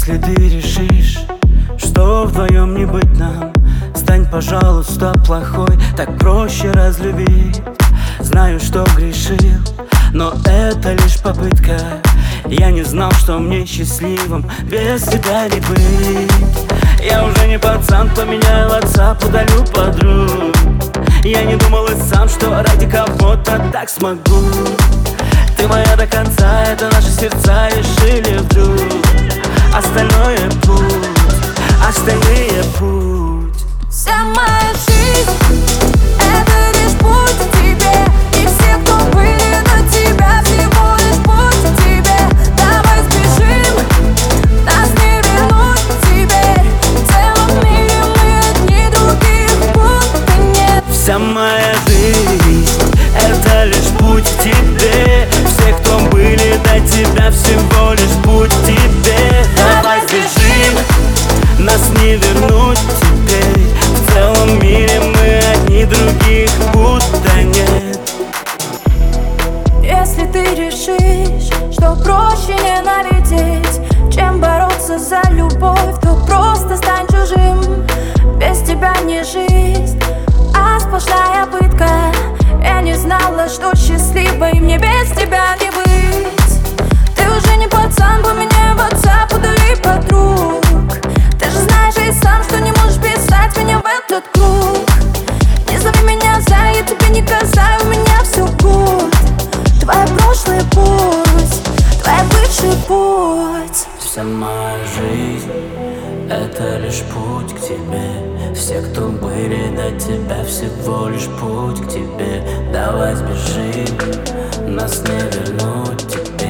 Если ты решишь, что вдвоем не быть нам, стань, пожалуйста, плохой, так проще разлюбить. Знаю, что грешил, но это лишь попытка. Я не знал, что мне счастливым без тебя не быть. Я уже не пацан, поменяю WhatsApp, удалю подруг. Я не думал и сам, что ради кого-то так смогу. Ты моя до конца, это наши сердца решили вдруг. Остальное путь, остальные путь. Вся моя жизнь — это лишь путь к тебе. И все, кто были до тебя, всего лишь путь к тебе. Давай сбежим, нас не вернуть теперь. В целом мире мы одни, других будто нет. Вся моя жизнь — это лишь путь к тебе. Все, кто были до тебя, всего лишь путь к тебе. Давай сбежим, нас не вернуть теперь. В целом мире мы одни, других будто нет. Если ты решишь, что проще ненавидеть, чем бороться за любовь, то просто стань чужим. Без тебя не жизнь, а сплошная пытка. Я не знала, что счастливой мне без тебя не быть. Ты уже не пацан, поменяй WhatsApp, удали подруг. Ты же знаешь и сам, что не можешь писать меня в этот круг. Не зови меня Зая, я тебе не коза, у меня все гуд. Твой прошлый путь, твой бывший путь. Вся моя жизнь — это лишь путь к тебе. Все, кто были до тебя, всего лишь путь к тебе. Давай сбежим, нас не вернуть теперь.